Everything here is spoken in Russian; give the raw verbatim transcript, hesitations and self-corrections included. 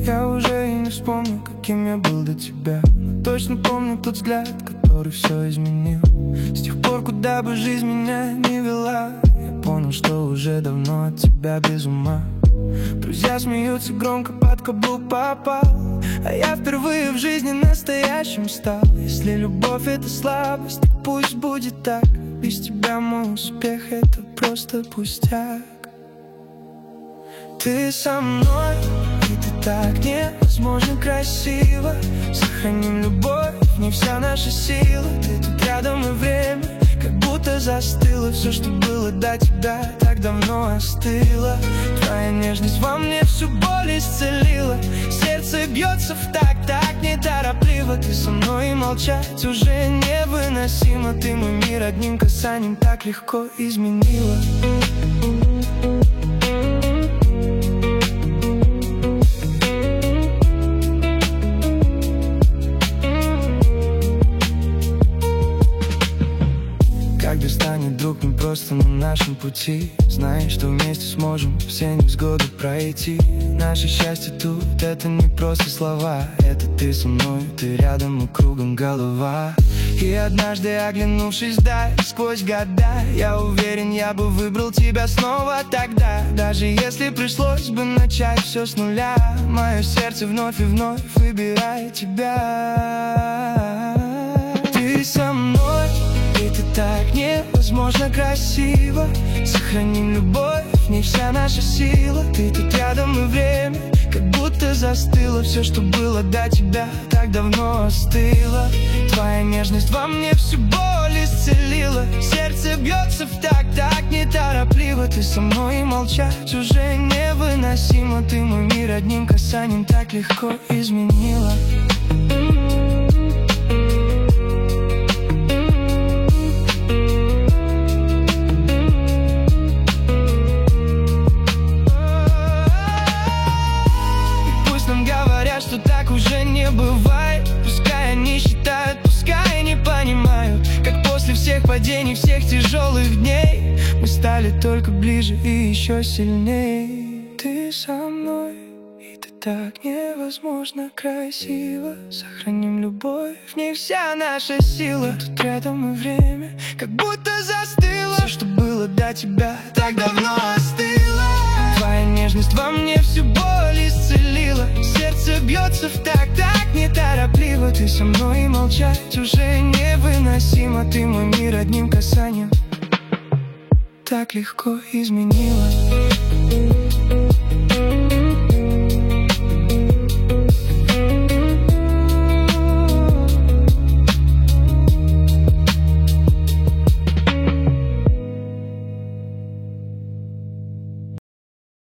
Я уже и не вспомню, каким я был до тебя, но точно помню тот взгляд, который все изменил. С тех пор, куда бы жизнь меня не вела, я понял, что уже давно от тебя без ума. Друзья смеются громко, под каблук попал, а я впервые в жизни настоящим стал. Если любовь — это слабость, то пусть будет так. Без тебя мой успех — это просто пустяк. Ты со мной, и ты так невозможно красиво. Сохраним любовь, не вся наша сила. Ты тут рядом, и время как будто застыло. Все, что было до тебя, так давно остыло. Твоя нежность во мне всю боль исцелила. Сердце бьется в такт, так неторопливо. Ты со мной, и молчать уже невыносимо. Ты мой мир одним касанием так легко изменила. Когда станет друг не просто на нашем пути, знай, что вместе сможем все невзгоды пройти. Наше счастье тут — это не просто слова. Это ты со мной, ты рядом, и кругом голова. И однажды, оглянувшись вдаль сквозь года, я уверен, я бы выбрал тебя снова тогда. Даже если пришлось бы начать все с нуля, мое сердце вновь и вновь выбирает тебя. Ты со мной, и ты так невозможно красиво. Сохраним любовь, в ней вся наша сила. Ты тут рядом, и время как будто застыло. Все, что было до тебя, так давно остыло. Твоя нежность во мне всю боль исцелила. Сердце бьется в такт, так неторопливо. Ты со мной, и молчать уже невыносимо. Ты мой мир одним касанием так легко изменила. Что так уже не бывает. Пускай они считают, пускай не понимают, как после всех падений, всех тяжелых дней мы стали только ближе и еще сильней. Ты со мной, и ты так невозможно красиво. Сохраним любовь, в ней вся наша сила. Тут рядом, и время как будто застыло. Все, что было до тебя, так давно остыло. Твоя нежность во мне всю боль исцелила. Сердце бьется в такт, так неторопливо. Ты со мной, и молчать уже невыносимо. Ты мой мир одним касанием так легко изменила.